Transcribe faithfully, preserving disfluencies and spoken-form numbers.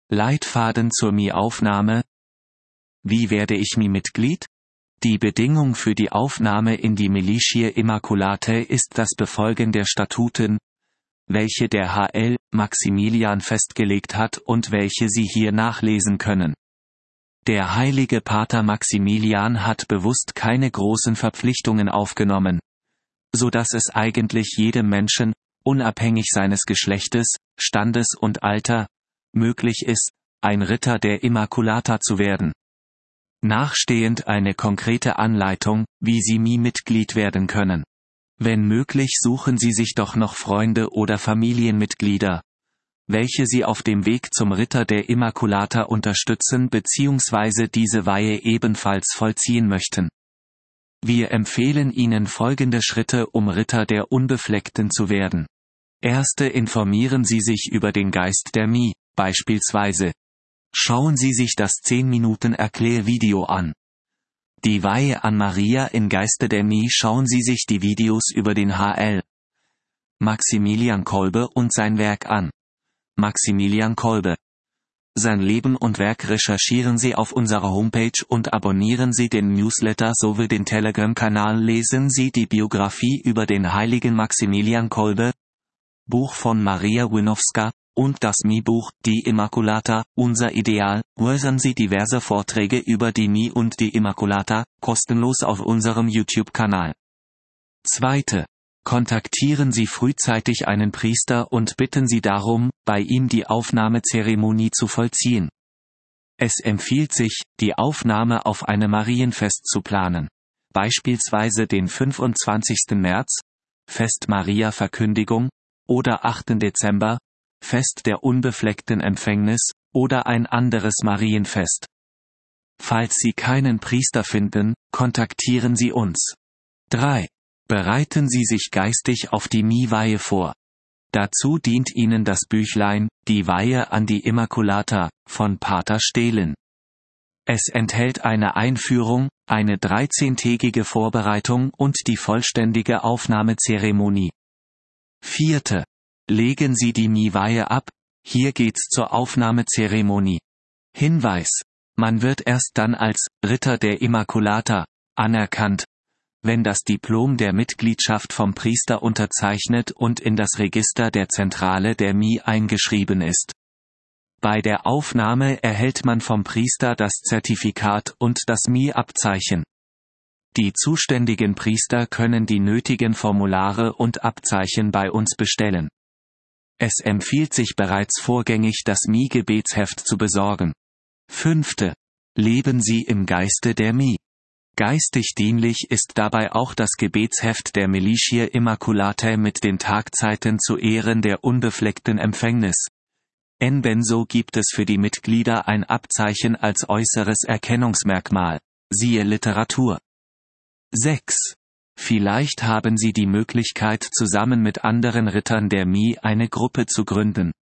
Leitfaden zur M I-Aufnahme. Wie werde ich M I-Mitglied? Die Bedingung für die Aufnahme in die Militia Immaculatae ist das Befolgen der Statuten, welche der H L Maximilian festgelegt hat und welche Sie hier nachlesen können. Der heilige Pater Maximilian hat bewusst keine großen Verpflichtungen aufgenommen, so dass es eigentlich jedem Menschen, unabhängig seines Geschlechtes, Standes und Alter, möglich ist, ein Ritter der Immaculata zu werden. Nachstehend eine konkrete Anleitung, wie Sie M I-Mitglied werden können. Wenn möglich, suchen Sie sich doch noch Freunde oder Familienmitglieder, welche Sie auf dem Weg zum Ritter der Immaculata unterstützen bzw. diese Weihe ebenfalls vollziehen möchten. Wir empfehlen Ihnen folgende Schritte, um Ritter der Unbefleckten zu werden. Erste: Informieren Sie sich über den Geist der M I, beispielsweise. Schauen Sie sich das zehn Minuten Erklärvideo an. Die Weihe an Maria im Geiste der M I. Schauen Sie sich die Videos über den H L Maximilian Kolbe und sein Werk an. Maximilian Kolbe. Sein Leben und Werk recherchieren Sie auf unserer Homepage und abonnieren Sie den Newsletter sowie den Telegram-Kanal. Lesen Sie die Biografie über den heiligen Maximilian Kolbe, Buch von Maria Winowska, und das M I-Buch, die Immaculata, unser Ideal. Hören Sie diverse Vorträge über die M I und die Immaculata, kostenlos auf unserem YouTube-Kanal. Zweite. Kontaktieren Sie frühzeitig einen Priester und bitten Sie darum, bei ihm die Aufnahmezeremonie zu vollziehen. Es empfiehlt sich, die Aufnahme auf einem Marienfest zu planen. Beispielsweise den fünfundzwanzigsten März, Fest Maria Verkündigung, oder achten Dezember, Fest der unbefleckten Empfängnis, oder ein anderes Marienfest. Falls Sie keinen Priester finden, kontaktieren Sie uns. drei. Bereiten Sie sich geistig auf die M I-Weihe vor. Dazu dient Ihnen das Büchlein, Die Weihe an die Immaculata, von Pater Stehlen. Es enthält eine Einführung, eine dreizehntägige Vorbereitung und die vollständige Aufnahmezeremonie. Vierte. Legen Sie die M I-Weihe ab, hier geht's zur Aufnahmezeremonie. Hinweis: Man wird erst dann als Ritter der Immaculata anerkannt, wenn das Diplom der Mitgliedschaft vom Priester unterzeichnet und in das Register der Zentrale der M I eingeschrieben ist. Bei der Aufnahme erhält man vom Priester das Zertifikat und das M I-Abzeichen. Die zuständigen Priester können die nötigen Formulare und Abzeichen bei uns bestellen. Es empfiehlt sich bereits vorgängig das M I-Gebetsheft zu besorgen. Fünfte. Leben Sie im Geiste der M I. Geistig dienlich ist dabei auch das Gebetsheft der Militia Immaculatae mit den Tagzeiten zu Ehren der unbefleckten Empfängnis. Ebenso gibt es für die Mitglieder ein Abzeichen als äußeres Erkennungsmerkmal, siehe Literatur. sechs. Vielleicht haben Sie die Möglichkeit, zusammen mit anderen Rittern der M I eine Gruppe zu gründen.